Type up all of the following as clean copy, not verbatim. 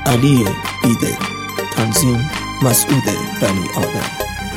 علی بیدل. تنظیم مسعود بنی آدم.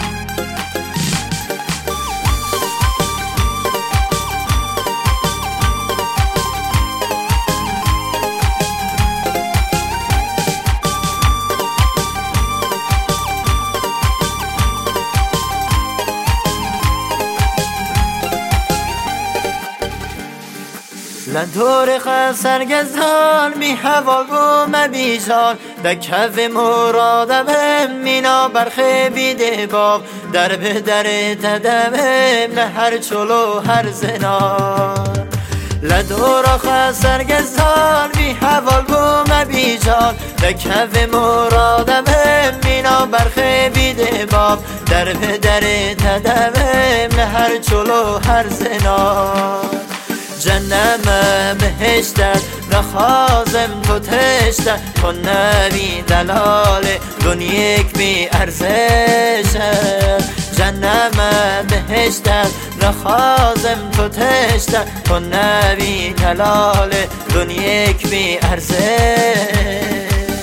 لندور خسرگزان می هوا و مبیجان در کف مرادم مینا برخه بیده باب در به در تدمم نه هر چلو هر زنان. لندور خسرگزان می هوا و مبیجان در کف مرادم مینا برخه بیده باب در به در تدمم نه هر چلو هر زنان. جنم بهشتت نخوازم تو تشتت تو نبی دلال دنیک بی ارزشت. جنم بهشتت نخوازم تو تشتت تو نبی دلال دنیک بی ارزشت.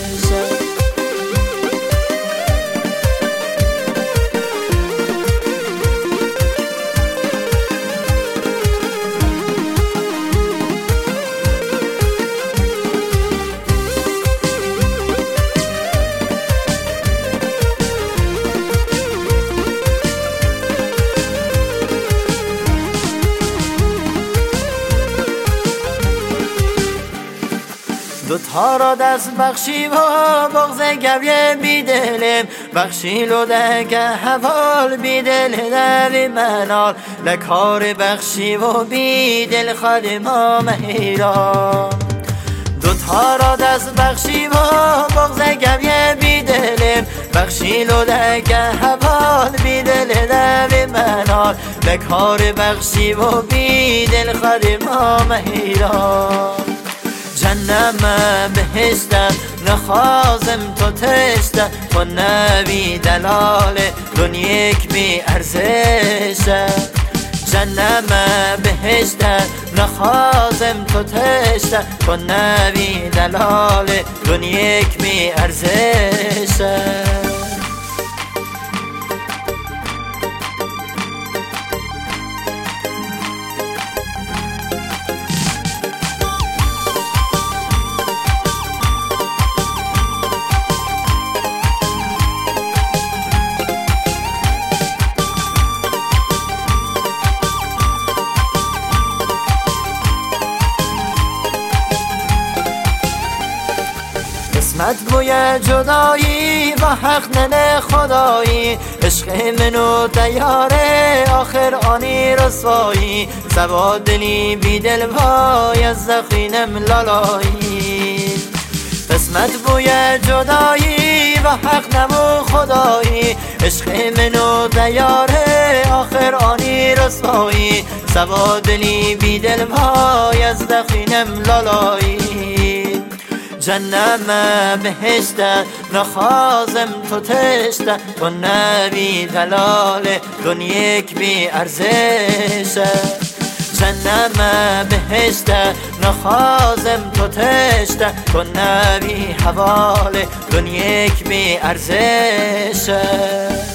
دوتا را دست بخشی و بغض گریه بیدلم بخشی لو دگه حوال بیدل دوی منال لکار بخشی و بیدل خادم مهیران. دوتا را دست بخشی و بغض گریه بیدلم بخشی لو دگه حوال بیدل دوی منال لکار بخشی و بیدل خادم مهیران. جنم بهشتت نخوازم تو تشتت تو نبی دلال دنیک بی ارزشت. جنم بهشتت نخوازم تو تشتت تو نبی دلال دنیک بی ارزشت. قسمت گوی جدایی و حق ننه خدایی عشق منو دیاره آخر آنی رسوایی سوا دلی بیدل وای از زخینم لالایی. قسمت گوی جدایی و حق نمو خدایی عشق منو دیاره آخر آنی رسوایی سوا دلی بیدل وای از زخینم لالایی. جنم بهشتت نخوازم تو تشتت تو نبی دلال دنیک بی ارزشت. جنم بهشتت نخوازم تو تشتت تو نبی حوال دنیک بی ارزشت.